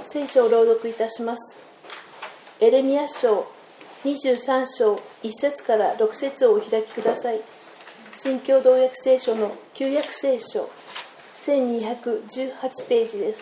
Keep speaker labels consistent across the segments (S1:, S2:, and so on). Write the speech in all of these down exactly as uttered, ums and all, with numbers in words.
S1: 聖書を朗読いたします。エレミヤ書にじゅうさん章いち節からろく節をお開きください。新共同訳聖書の旧約聖書せんにひゃくじゅうはちページです。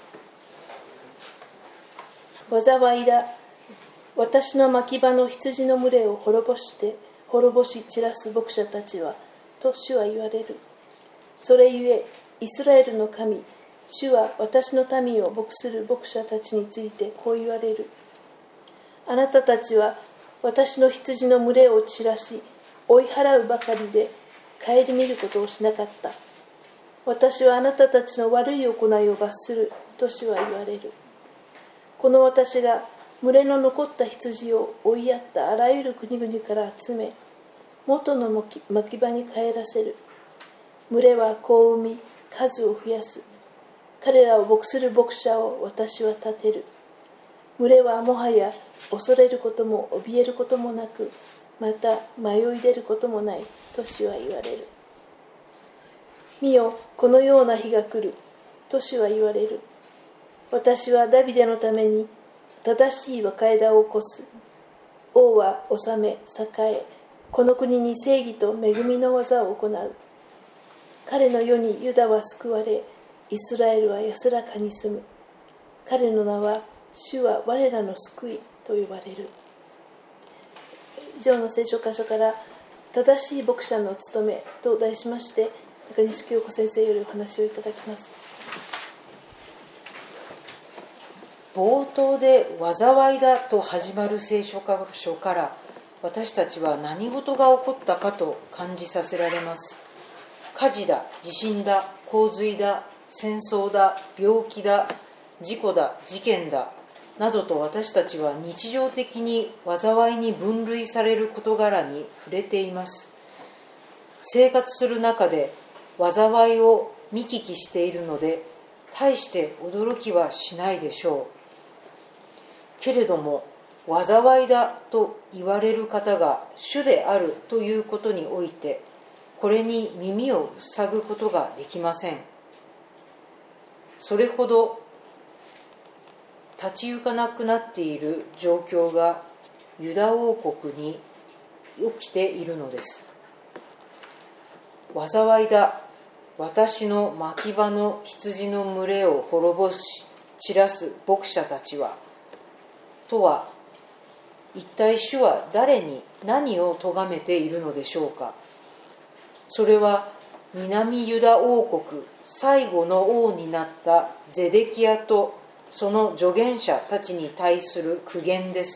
S1: 災いだ。私の牧場の羊の群れを滅ぼして滅ぼし散らす牧者たちはと主は言われる。それゆえイスラエルの神主は私の民を牧する牧者たちについてこう言われる。あなたたちは私の羊の群れを散らし追い払うばかりで顧みることをしなかった。私はあなたたちの悪い行いを罰すると主は言われる。この私が群れの残った羊を追いやったあらゆる国々から集め元の牧場に帰らせる。群れは子を産み数を増やす。彼らを牧する牧者を私は立てる。群れはもはや恐れることも怯えることもなく、また迷い出ることもないと主は言われる。見よ、このような日が来ると主は言われる。私はダビデのために正しい若枝を起こす。王は治め栄え、この国に正義と恵みの技を行う。彼の世にユダは救われ、イスラエルは安らかに住む。彼の名は主は我らの救いと呼ばれる。以上の聖書箇所から正しい牧者の務めと題しまして中西京子先生よりお話をいただきます。
S2: 冒頭で災いだと始まる聖書箇所から私たちは何事が起こったかと感じさせられます。火事だ、地震だ、洪水だ、戦争だ、病気だ、事故だ、事件だなどと私たちは日常的に災いに分類される事柄に触れています。生活する中で災いを見聞きしているので大して驚きはしないでしょう。けれども災いだと言われる方が主であるということにおいてこれに耳を塞ぐことができません。それほど立ち行かなくなっている状況がユダ王国に起きているのです。災いだ。私の牧場の羊の群れを滅ぼし散らす牧者たちはとは一体主は誰に何を咎めているのでしょうか。それは南ユダ王国最後の王になったゼデキヤとその助言者たちに対する苦言です。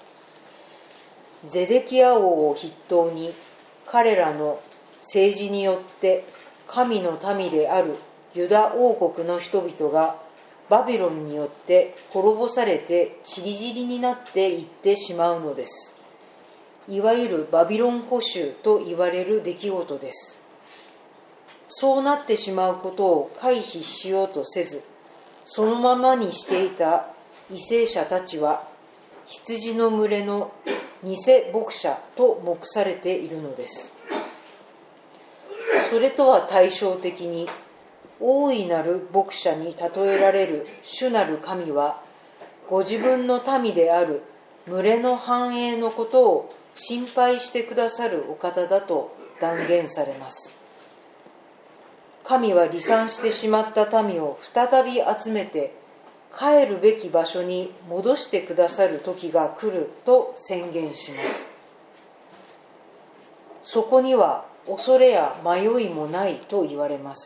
S2: ゼデキヤ王を筆頭に彼らの政治によって神の民であるユダ王国の人々がバビロンによって滅ぼされて散り散りになっていってしまうのです。いわゆるバビロン捕囚と言われる出来事です。そうなってしまうことを回避しようとせず、そのままにしていた為政者たちは羊の群れの偽牧者と目されているのです。それとは対照的に大いなる牧者に例えられる主なる神はご自分の民である群れの繁栄のことを心配してくださるお方だと断言されます。神は離散してしまった民を再び集めて帰るべき場所に戻してくださる時が来ると宣言します。そこには恐れや迷いもないと言われます。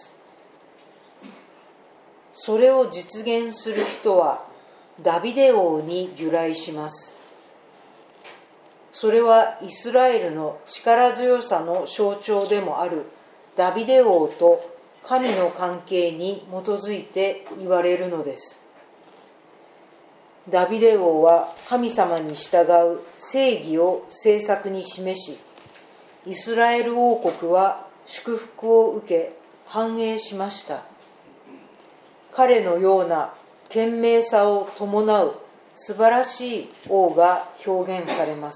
S2: それを実現する人はダビデ王に由来します。それはイスラエルの力強さの象徴でもあるダビデ王と神の関係に基づいて言われるのです。ダビデ王は神様に従う正義を政策に示し、イスラエル王国は祝福を受け繁栄しました。彼のような賢明さを伴う素晴らしい王が表現されます。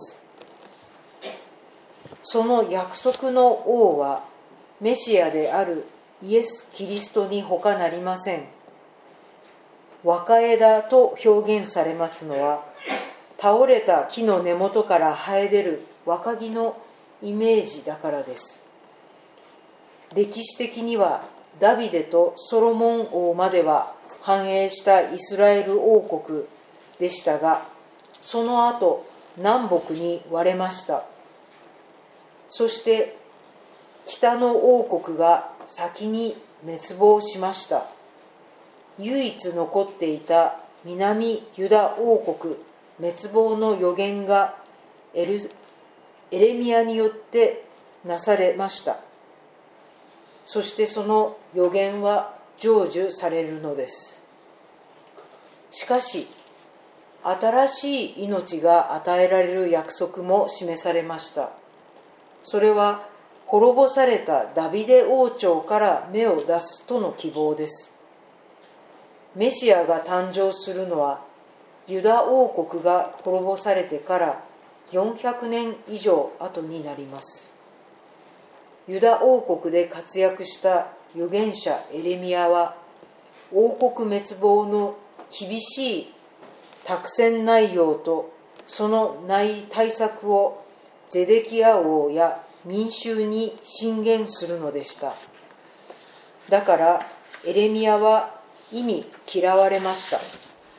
S2: その約束の王はメシアであるイエス・キリストに他なりません。 若枝と表現されますのは、倒れた木の根元から生え出る若木のイメージだからです。歴史的にはダビデとソロモン王までは繁栄したイスラエル王国でしたが、その後南北に割れました。そして北の王国が先に滅亡しました。唯一残っていた南ユダ王国滅亡の予言がエルエレミヤによってなされました。そしてその予言は成就されるのです。しかし、新しい命が与えられる約束も示されました。それは滅ぼされたダビデ王朝から芽を出すとの希望です。メシアが誕生するのは、ユダ王国が滅ぼされてからよんひゃくねん以上後になります。ユダ王国で活躍した預言者エレミヤは、王国滅亡の厳しい託戦内容とその対策をゼデキヤ王や民衆に進言するのでした。だからエレミヤは忌み嫌われました。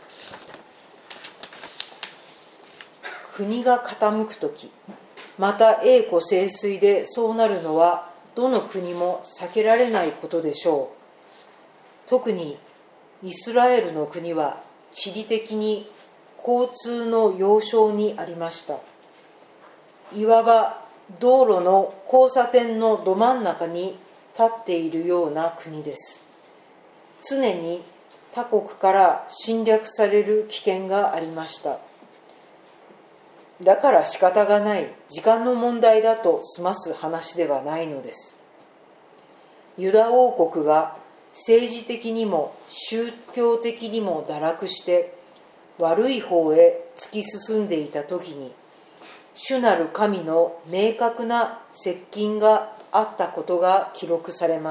S2: 国が傾くとき、また栄枯盛衰でそうなるのはどの国も避けられないことでしょう。特にイスラエルの国は地理的に交通の要衝にありました。いわば道路の交差点のど真ん中に立っているような国です。常に他国から侵略される危険がありました。だから仕方がない、時間の問題だと済ます話ではないのです。ユダ王国が政治的にも宗教的にも堕落して悪い方へ突き進んでいた時に、主なる神の明確な接近があったことが記録されます。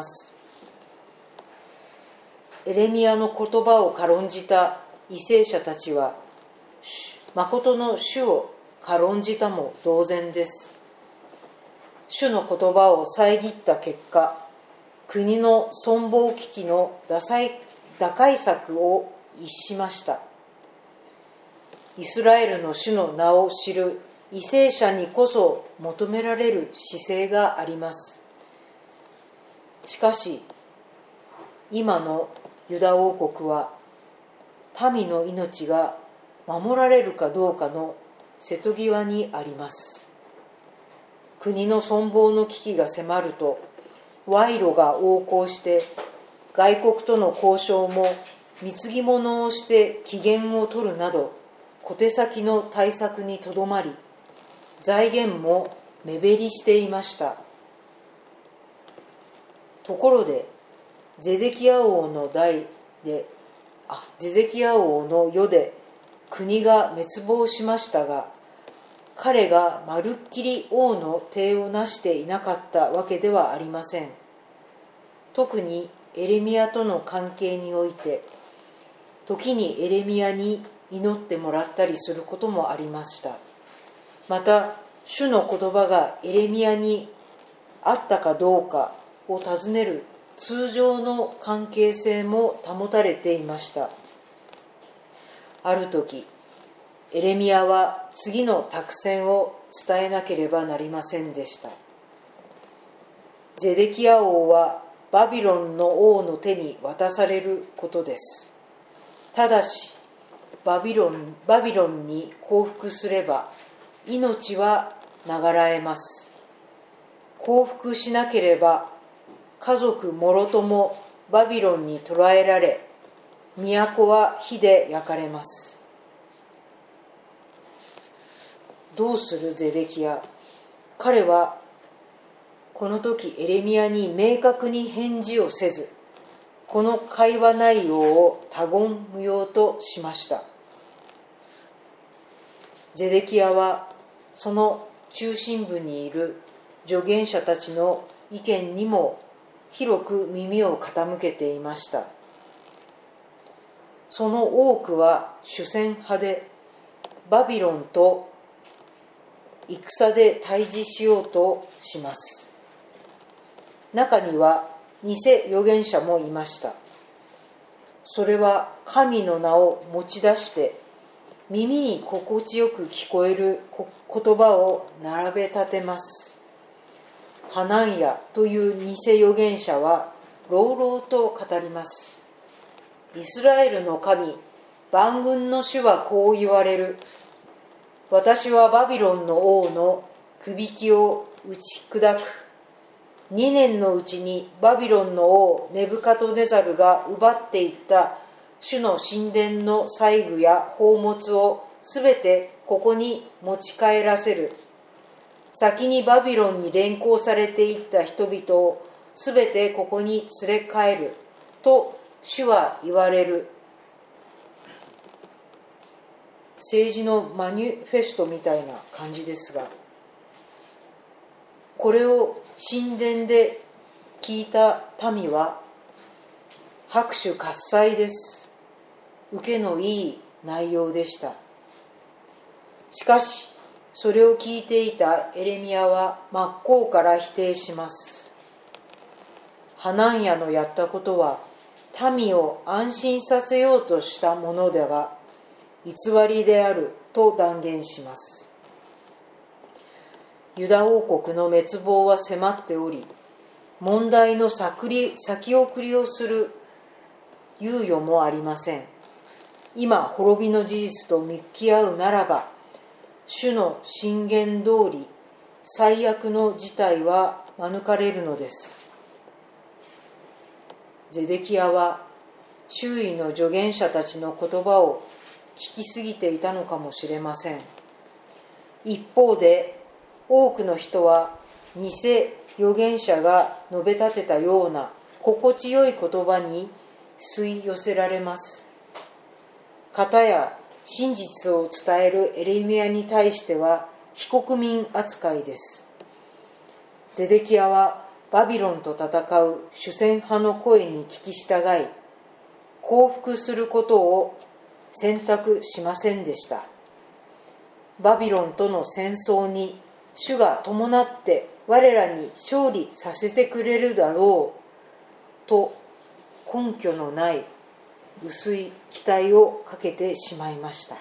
S2: エレミヤの言葉を軽んじた為政者たちは、誠の主を軽んじたも同然です。主の言葉を遮った結果、国の存亡危機の打開策を逸しました。イスラエルの主の名を知る為政者にこそ求められる姿勢があります。しかし、今のユダ王国は民の命が守られるかどうかの瀬戸際にあります。国の存亡の危機が迫ると、賄賂が横行して外国との交渉も貢ぎ物をして機嫌を取るなど、小手先の対策にとどまり、財源も目減りしていました。ところでゼデキヤ王の代であゼデキヤ王の世で国が滅亡しましたが、彼がまるっきり王の体をなしていなかったわけではありません。特にエレミヤとの関係において、時にエレミヤに祈ってもらったりすることもありました。また、主の言葉がエレミヤにあったかどうかを尋ねる通常の関係性も保たれていました。ある時、エレミヤは次の託戦を伝えなければなりませんでした。ゼデキヤ王はバビロンの王の手に渡されることです。ただし、バビロン、バビロンに降伏すれば命は流らえます。降伏しなければ家族もろともバビロンに捕らえられ、都は火で焼かれます。どうするゼデキヤ。彼はこの時エレミヤに明確に返事をせず、この会話内容を他言無用としました。ゼデキヤはその中心部にいる預言者たちの意見にも広く耳を傾けていました。 その多くは主戦派で、バビロンと戦で対峙しようとします。中には偽預言者もいました。それは神の名を持ち出して耳に心地よく聞こえる言葉を並べ立てます。ハナンヤという偽預言者は朗々と語ります。イスラエルの神、万軍の主はこう言われる。私はバビロンの王のくびきを打ち砕く。にねんのうちにバビロンの王ネブカドネザルが奪っていった主の神殿の細具や宝物をすべてここに持ち帰らせる。先にバビロンに連行されていった人々をすべてここに連れ帰ると主は言われる。政治のマニフェストみたいな感じですが、これを神殿で聞いた民は拍手喝采です。受けのいい内容でした。しかしそれを聞いていたエレミヤは真っ向から否定します。ハナンヤのやったことは民を安心させようとしたものだが偽りであると断言します。ユダ王国の滅亡は迫っており、問題の先送りをする猶予もありません。今滅びの事実と向き合うならば、主の進言通り最悪の事態は免れるのです。ゼデキヤは周囲の助言者たちの言葉を聞きすぎていたのかもしれません。一方で多くの人は偽預言者が述べ立てたような心地よい言葉に吸い寄せられます。かたや真実を伝えるエレミヤに対しては非国民扱いです。ゼデキヤはバビロンと戦う主戦派の声に聞き従い、降伏することを選択しませんでした。バビロンとの戦争に主が伴って我らに勝利させてくれるだろうと根拠のない薄い期待をかけてしまいました。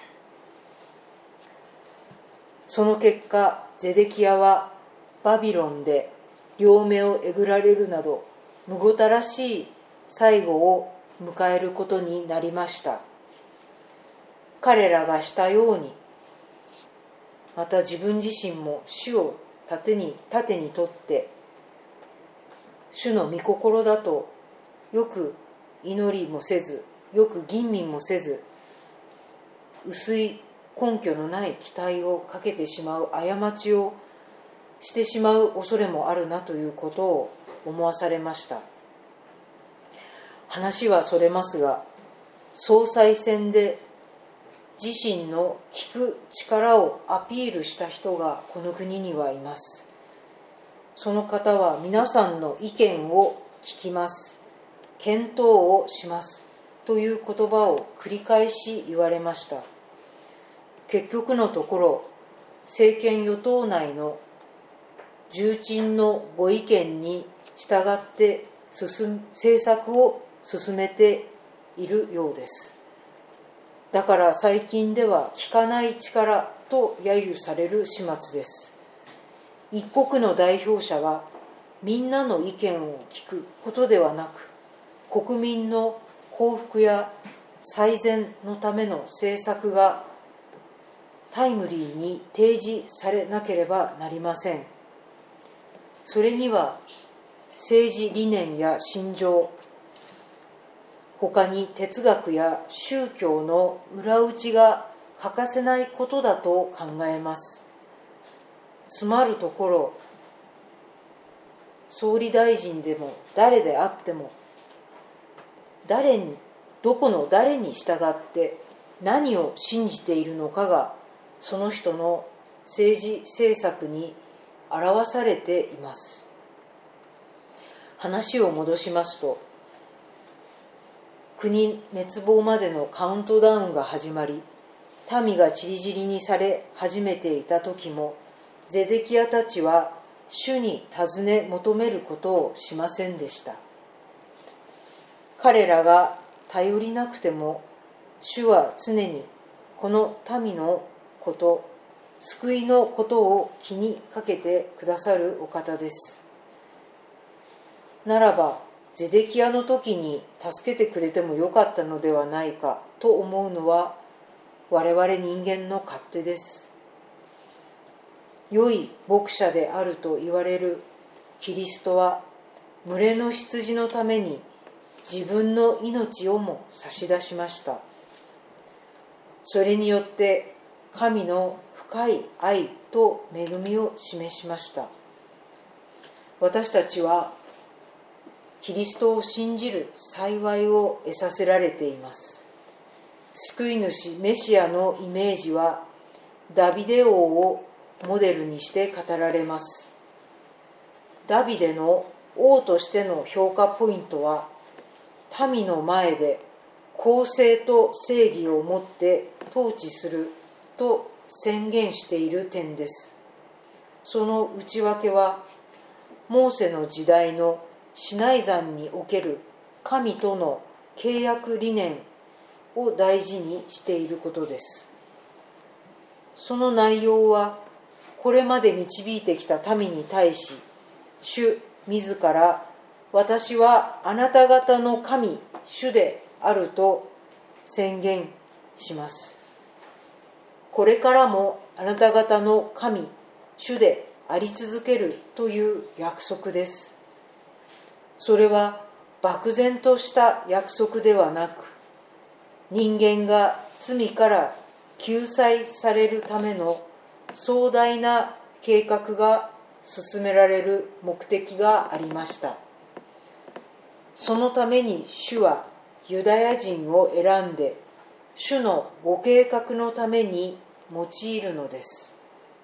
S2: その結果、ゼデキヤはバビロンで両目をえぐられるなどむごたらしい最後を迎えることになりました。彼らがしたように、また自分自身も主を盾に盾にとって主の御心だとよく祈りもせず、よく吟味もせず、薄い根拠のない期待をかけてしまう過ちをしてしまう恐れもあるなということを思わされました。話はそれますが、総裁選で自身の聞く力をアピールした人がこの国にはいます。その方は皆さんの意見を聞きます、検討をしますという言葉を繰り返し言われました。結局のところ、政権与党内の重鎮のご意見に従って進政策を進めているようです。だから最近では聞かない力と揶揄される始末です。一国の代表者はみんなの意見を聞くことではなく、国民の幸福や最善のための政策がタイムリーに提示されなければなりません。それには政治理念や信条、他に哲学や宗教の裏打ちが欠かせないことだと考えます。つまるところ、総理大臣でも誰であっても、誰にどこの誰に従って何を信じているのかがその人の政治政策に表されています。話を戻しますと、 国滅亡までのカウントダウンが始まり、民が散り散りにされ始めていた時も、ゼデキヤたちは主に尋ね求めることをしませんでした。彼らが頼りなくても、主は常にこの民のこと、救いのことを気にかけてくださるお方です。ならば、ゼデキヤの時に助けてくれてもよかったのではないかと思うのは、我々人間の勝手です。良い牧者であると言われるキリストは、群れの羊のために自分の命をも差し出しました。それによって神の深い愛と恵みを示しました。私たちはキリストを信じる幸いを得させられています。救い主メシアのイメージはダビデ王をモデルにして語られます。ダビデの王としての評価ポイントは、民の前で公正と正義をもって統治すると宣言している点です。その内訳は、モーセの時代のシナイ山における神との契約理念を大事にしていることです。その内容は、これまで導いてきた民に対し、主自ら、私はあなた方の神、主であると宣言します。これからもあなた方の神、主であり続けるという約束です。それは漠然とした約束ではなく、人間が罪から救済されるための壮大な計画が進められる目的がありました。そのために主はユダヤ人を選んで、主のご計画のために用いるのです。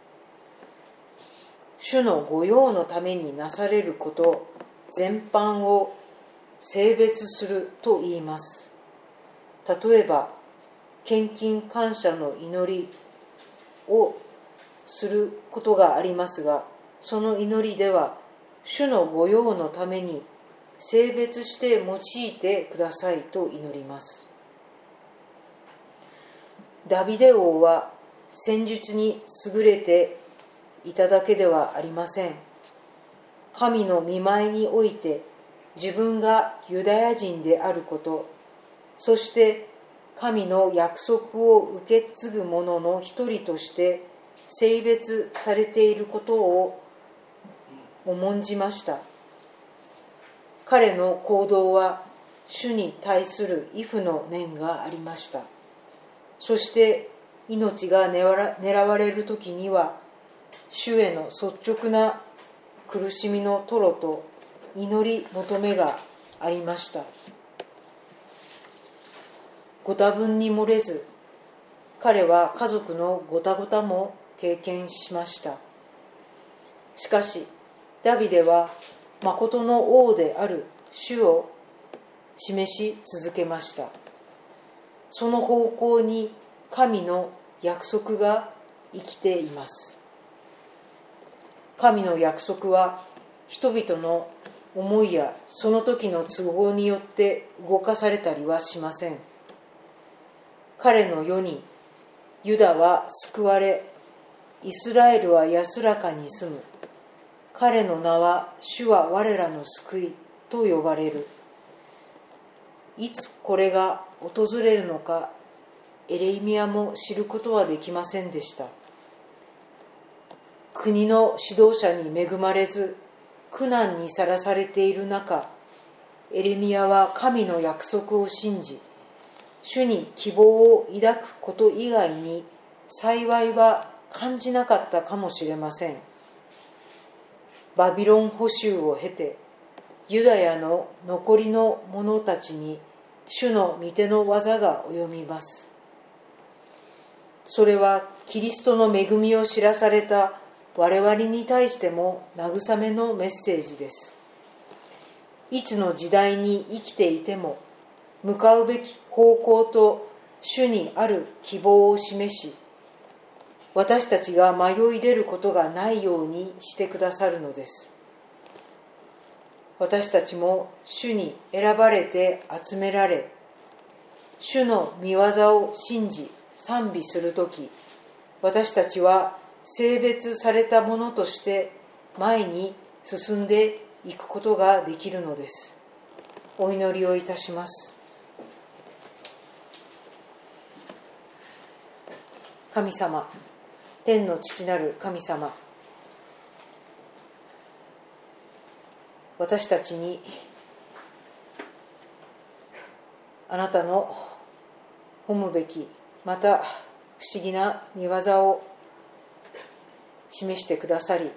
S2: 主の御用のためになされること全般を性別すると言います。例えば、献金感謝の祈りをすることがありますが、その祈りでは、主の御用のために性別して用いてくださいと祈ります。ダビデ王は戦術に優れていただけではありません。神の御前において自分がユダヤ人であること、そして神の約束を受け継ぐ者の一人として性別されていることを重んじました。彼の行動は主に対する畏怖の念がありました。そして命が狙われる時には、主への率直な苦しみの吐露と祈り求めがありました。ご多分に漏れず、彼は家族のごたごたも経験しました。しかし、ダビデは誠の王である主を示し続けました。その方向に神の約束が生きています。神の約束は人々の思いやその時の都合によって動かされたりはしません。彼の世にユダは救われ、イスラエルは安らかに住む。彼の名は主は我らの救いと呼ばれる。いつこれが訪れるのか、エレミヤも知ることはできませんでした。国の指導者に恵まれず、苦難にさらされている中、エレミヤは神の約束を信じ、主に希望を抱くこと以外に幸いは感じなかったかもしれません。バビロン捕囚を経て、ユダヤの残りの者たちに主の御手の技が及びます。それはキリストの恵みを知らされた我々に対しても慰めのメッセージです。いつの時代に生きていても、 向かうべき方向と主にある希望を示し、私たちが迷い出ることがないようにしてくださるのです。私たちも主に選ばれて集められ、主の御業を信じ賛美するとき、私たちは聖別されたものとして前に進んでいくことができるのです。お祈りをいたします。神様、天の父なる神様、私たちにあなたの褒むべき、また不思議な御業を示してくださり、ま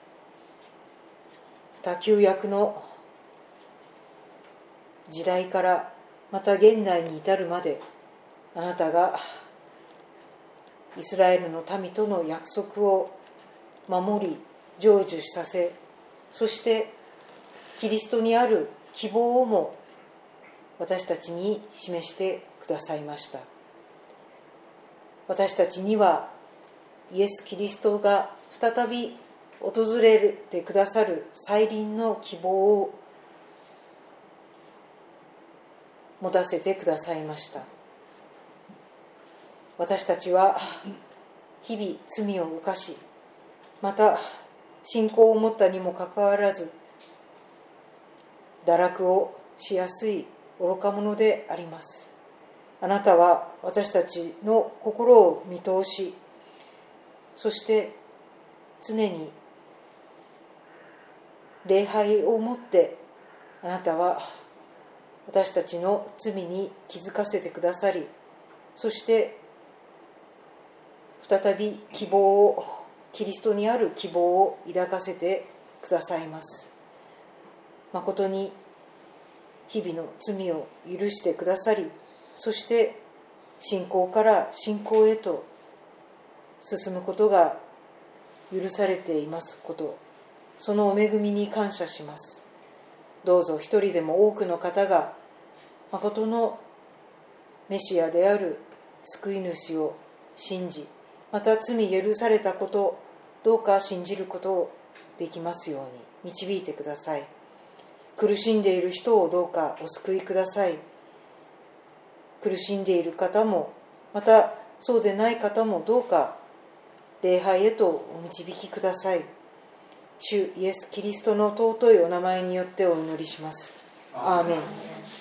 S2: た旧約の時代からまた現代に至るまで、あなたがイスラエルの民との約束を守り成就させ、そしてキリストにある希望をも私たちに示してくださいました。私たちにはイエス・キリストが再び訪れてくださる再臨の希望を持たせてくださいました。私たちは日々罪を犯し、また信仰を持ったにもかかわらず堕落をしやすい愚か者であります。あなたは私たちの心を見通し、そして常に礼拝をもってあなたは私たちの罪に気づかせてくださり、そして再び希望を、キリストにある希望を抱かせてくださいます。まことに日々の罪を許してくださり、そして信仰から信仰へと進むことが許されていますこと、そのお恵みに感謝します。どうぞ一人でも多くの方が誠のメシアである救い主を信じ、また罪許されたことをどうか信じることをできますように導いてください。苦しんでいる人をどうかお救いください。苦しんでいる方も、またそうでない方もどうか礼拝へとお導きください。主イエス・キリストの尊いお名前によってお祈りします。アーメン。